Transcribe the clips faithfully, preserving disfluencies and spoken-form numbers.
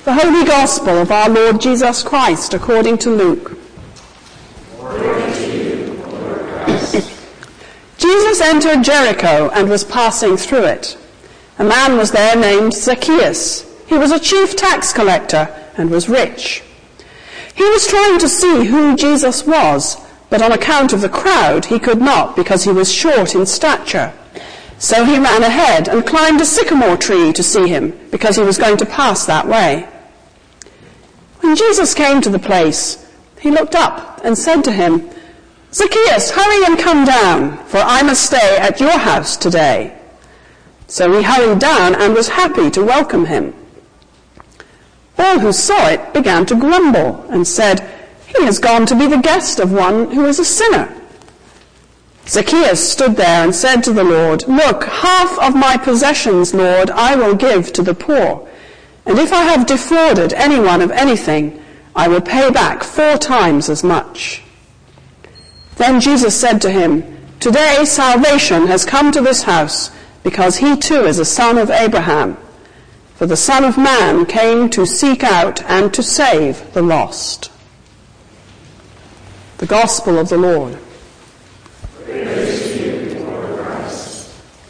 The Holy Gospel of our Lord Jesus Christ according to Luke. Glory to you, Lord Christ. Jesus entered Jericho and was passing through it. A man was there named Zacchaeus. He was a chief tax collector and was rich. He was trying to see who Jesus was, but on account of the crowd he could not because he was short in stature. So he ran ahead and climbed a sycamore tree to see him, because he was going to pass that way. When Jesus came to the place, he looked up and said to him, "Zacchaeus, hurry and come down, for I must stay at your house today." So he hurried down and was happy to welcome him. All who saw it began to grumble and said, "He has gone to be the guest of one who is a sinner." Zacchaeus stood there and said to the Lord, "Look, half of my possessions, Lord, I will give to the poor. And if I have defrauded anyone of anything, I will pay back four times as much." Then Jesus said to him, "Today salvation has come to this house, because he too is a son of Abraham. For the Son of Man came to seek out and to save the lost." The Gospel of the Lord. Praise to you, Lord Christ.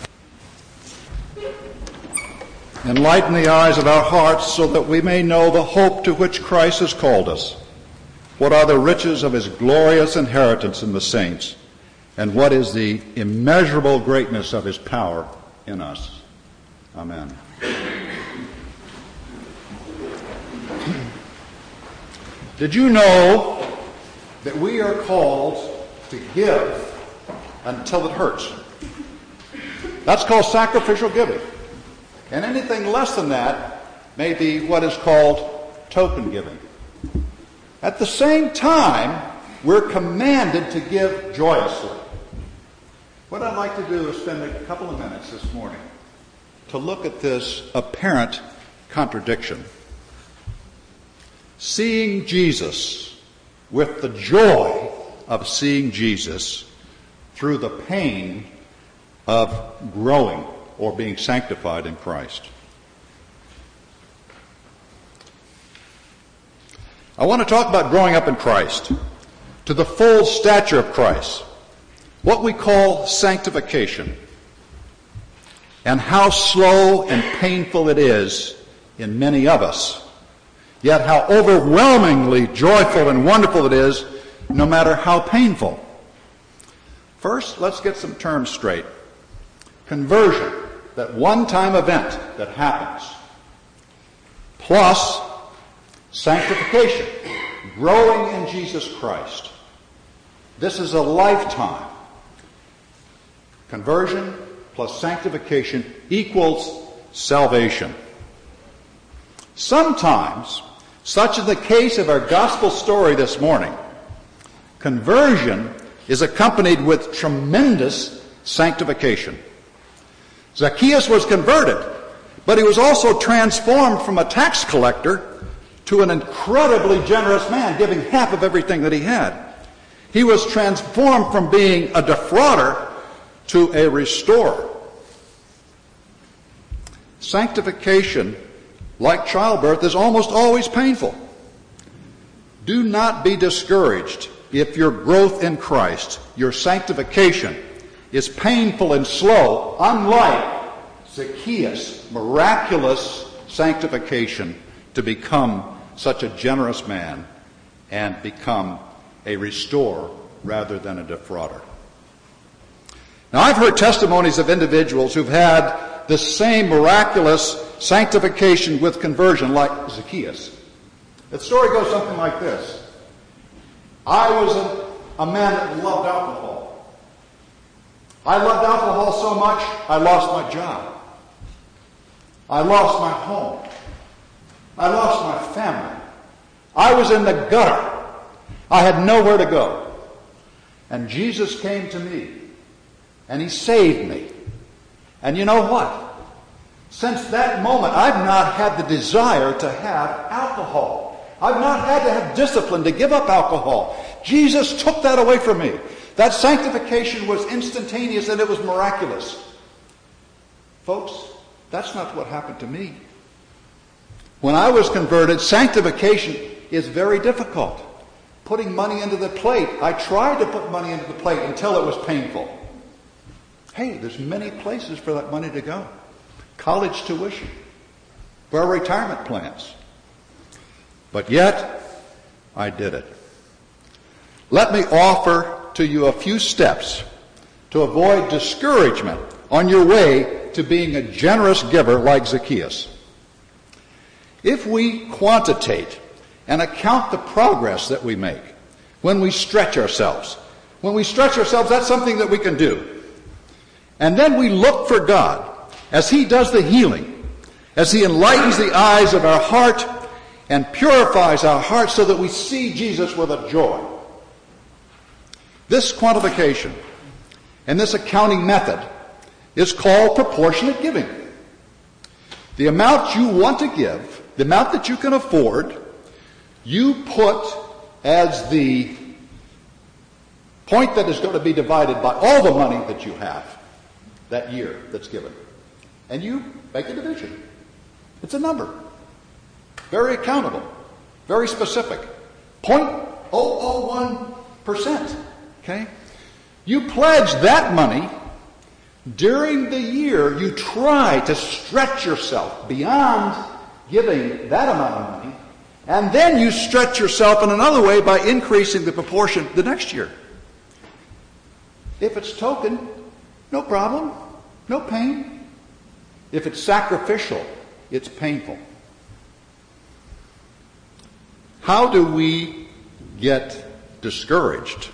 Enlighten the eyes of our hearts so that we may know the hope to which Christ has called us. What are the riches of his glorious inheritance in the saints, and what is the immeasurable greatness of his power in us? Amen. Did you know that we are called to give until it hurts? That's called sacrificial giving. And anything less than that may be what is called token giving. At the same time, we're commanded to give joyously. What I'd like to do is spend a couple of minutes this morning to look at this apparent contradiction. Seeing Jesus with the joy of seeing Jesus through the pain of growing or being sanctified in Christ. I want to talk about growing up in Christ, to the full stature of Christ, what we call sanctification, and how slow and painful it is in many of us, yet how overwhelmingly joyful and wonderful it is, no matter how painful. First, let's get some terms straight. Conversion, that one-time event that happens, plus sanctification, growing in Jesus Christ. This is a lifetime. Conversion plus sanctification equals salvation. Sometimes, such is the case of our gospel story this morning, conversion is accompanied with tremendous sanctification. Zacchaeus was converted, but he was also transformed from a tax collector to an incredibly generous man, giving half of everything that he had. He was transformed from being a defrauder to a restorer. Sanctification, like childbirth, is almost always painful. Do not be discouraged if your growth in Christ, your sanctification, is painful and slow, unlike Zacchaeus' miraculous sanctification to become such a generous man and become a restorer rather than a defrauder. Now, I've heard testimonies of individuals who've had the same miraculous sanctification with conversion like Zacchaeus. The story goes something like this. I was a, a man that loved alcohol. I loved alcohol so much, I lost my job. I lost my home. I lost my family. I was in the gutter. I had nowhere to go. And Jesus came to me, and he saved me. And you know what? Since that moment, I've not had the desire to have alcohol. I've not had to have discipline to give up alcohol. Jesus took that away from me. That sanctification was instantaneous and it was miraculous. Folks, that's not what happened to me. When I was converted, sanctification is very difficult. Putting money into the plate, I tried to put money into the plate until it was painful. Hey, there's many places for that money to go. College tuition, for our retirement plans. But yet, I did it. Let me offer to you a few steps to avoid discouragement on your way to being a generous giver like Zacchaeus. If we quantitate and account the progress that we make when we stretch ourselves, when we stretch ourselves, that's something that we can do. And then we look for God as He does the healing, as He enlightens the eyes of our heart and purifies our hearts so that we see Jesus with a joy. This quantification and this accounting method is called proportionate giving. The amount you want to give, the amount that you can afford, you put as the point that is going to be divided by all the money that you have that year that's given. And you make a division. It's a number. Very accountable. Very specific. zero point zero zero one percent. Okay? You pledge that money. During the year, you try to stretch yourself beyond giving that amount of money, and then you stretch yourself in another way by increasing the proportion the next year. If it's token, no problem, no pain. If it's sacrificial, it's painful. How do we get discouraged?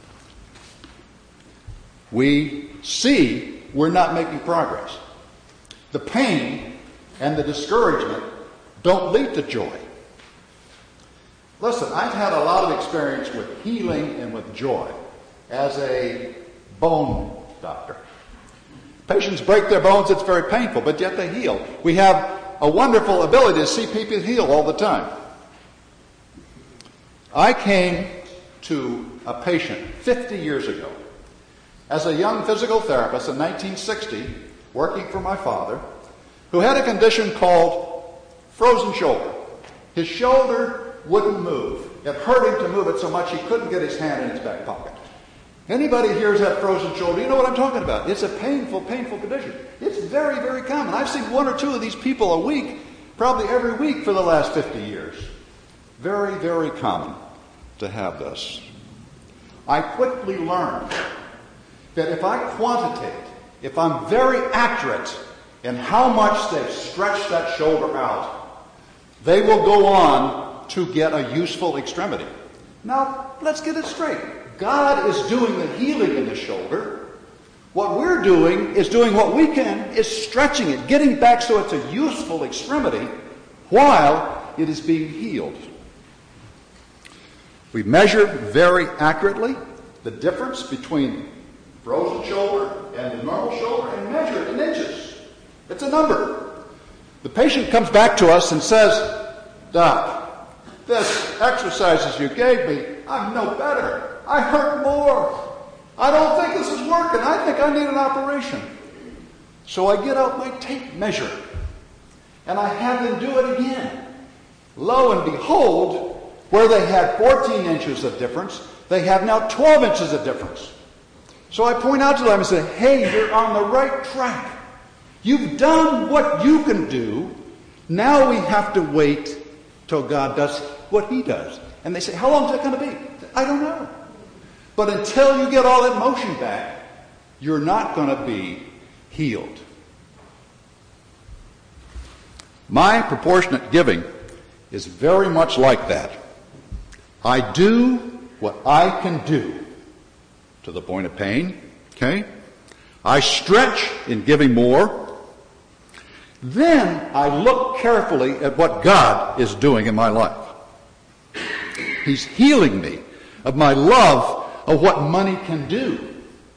We see we're not making progress. The pain and the discouragement don't lead to joy. Listen, I've had a lot of experience with healing and with joy as a bone doctor. Patients break their bones, it's very painful, but yet they heal. We have a wonderful ability to see people heal all the time. I came to a patient fifty years ago as a young physical therapist in nineteen sixty, working for my father, who had a condition called frozen shoulder. His shoulder wouldn't move. It hurt him to move it so much he couldn't get his hand in his back pocket. Anybody hears that frozen shoulder, you know what I'm talking about. It's a painful, painful condition. It's very, very common. I've seen one or two of these people a week, probably every week for the last fifty years. Very, very common to have this. I quickly learned that if I quantitate, if I'm very accurate in how much they've stretched that shoulder out, they will go on to get a useful extremity. Now, let's get it straight. God is doing the healing in the shoulder. What we're doing is doing what we can, is stretching it, getting back so it's a useful extremity while it is being healed. We measure very accurately the difference between frozen shoulder and the normal shoulder and measure it in inches. It's a number. The patient comes back to us and says, Doc, this exercises you gave me, I'm no better. I hurt more. I don't think this is working. I think I need an operation. So I get out my tape measure and I have them do it again. Lo and behold, where they had fourteen inches of difference, they have now twelve inches of difference. So I point out to them and say, hey, you're on the right track. You've done what you can do. Now we have to wait till God does what He does. And they say, how long is that going to be? I don't know. But until you get all that motion back, you're not going to be healed. My proportionate giving is very much like that. I do what I can do to the point of pain, okay? I stretch in giving more. Then I look carefully at what God is doing in my life. He's healing me of my love of what money can do.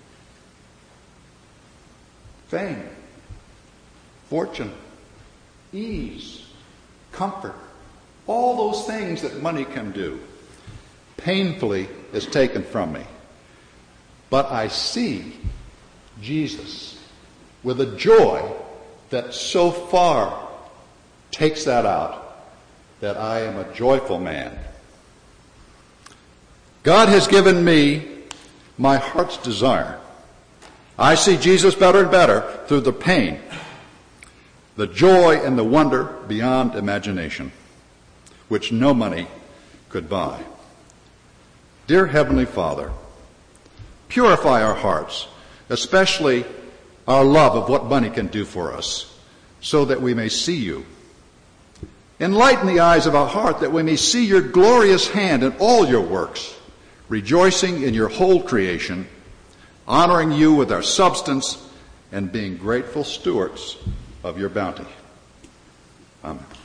Fame, fortune, ease, comfort, all those things that money can do, painfully is taken from me. But I see Jesus with a joy that so far takes that out that I am a joyful man. God has given me my heart's desire. I see Jesus better and better through the pain, the joy, and the wonder beyond imagination, which no money could buy. Dear Heavenly Father, purify our hearts, especially our love of what money can do for us, so that we may see you. Enlighten the eyes of our heart that we may see your glorious hand in all your works, rejoicing in your whole creation, honoring you with our substance, and being grateful stewards of your bounty. Amen.